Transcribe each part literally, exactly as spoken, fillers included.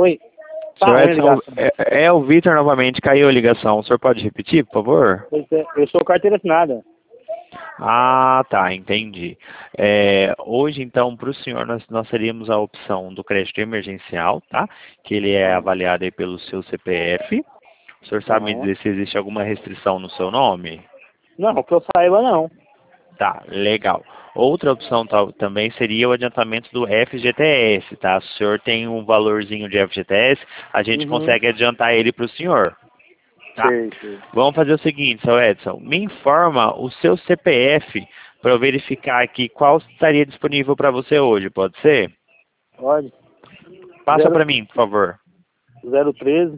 Oi. Senhor Tá, Edson, é, é o Vitor novamente, caiu a ligação. O senhor pode repetir, por favor? eu sou carteira assinada. Ah, tá, entendi. É, hoje, então, para o senhor, nós, nós teríamos a opção do crédito emergencial, tá? Que ele é avaliado aí pelo seu C P F. O senhor sabe me Uhum. dizer se existe alguma restrição no seu nome? Não, que eu saiba não. Tá, legal. Outra opção tal, também seria o adiantamento do F G T S, tá? Se o senhor tem um valorzinho de F G T S, a gente Uhum. consegue adiantar ele para o senhor. Tá? Sei, sei. Vamos fazer o seguinte, seu Edson. Me informa o seu C P F para eu verificar aqui qual estaria disponível para você hoje, pode ser? Pode. Passa Zero- para mim, por favor. zero treze,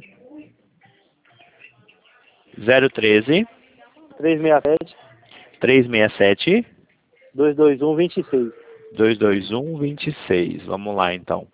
zero treze, trezentos e sessenta e sete, trezentos e sessenta e sete, duzentos e vinte e um, vinte e seis. duzentos e vinte e um, vinte e seis. Vamos lá, então.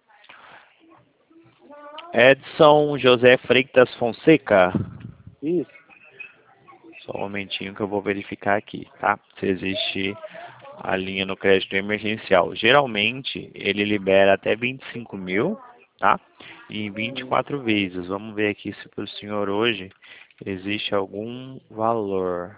Edson José Freitas Fonseca. Isso. Só um momentinho que eu vou verificar aqui, tá? Se existe a linha no crédito emergencial. Geralmente, ele libera até vinte e cinco mil, tá? E em vinte e quatro vezes. Vamos ver aqui se para o senhor hoje existe algum valor.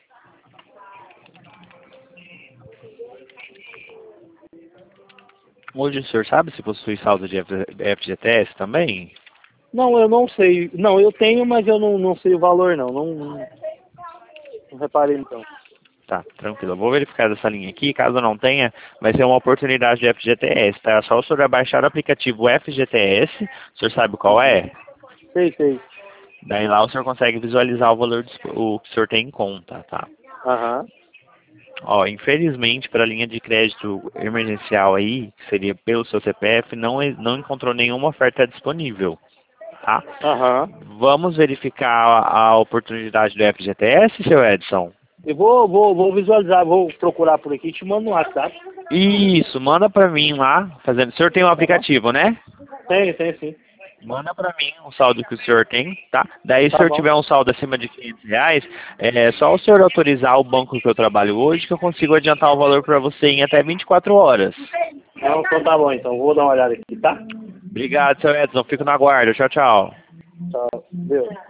Hoje o senhor sabe se possui saldo de F G T S também? Não, eu não sei. Não, eu tenho, mas eu não, não sei o valor não. Não, não, não reparei então. Tá, tranquilo. Eu vou verificar essa linha aqui. Caso não tenha, vai ser uma oportunidade de F G T S, tá? É só o senhor baixar o aplicativo F G T S. O senhor sabe qual é? Sei, sei. Daí lá o senhor consegue visualizar o valor dispo- o que o senhor tem em conta, tá? Aham. Ó, infelizmente para a linha de crédito emergencial aí, que seria pelo seu C P F, não, e- não encontrou nenhuma oferta disponível, tá? Aham. Vamos verificar a, a oportunidade do F G T S, seu Edson? Eu vou, vou, vou visualizar, vou procurar por aqui e te mando no WhatsApp. Isso, manda para mim lá, fazendo. O senhor tem um aplicativo, né? Tem, tem sim. Manda para mim o saldo que o senhor tem, tá? Daí, se Tá o senhor bom. tiver um saldo acima de quinhentos reais, é só o senhor autorizar o banco que eu trabalho hoje que eu consigo adiantar o valor para você em até vinte e quatro horas. Não, então tá bom, então vou dar uma olhada aqui, tá? Obrigado, seu Edson. Fico na guarda. Tchau, tchau. Tchau. Deus.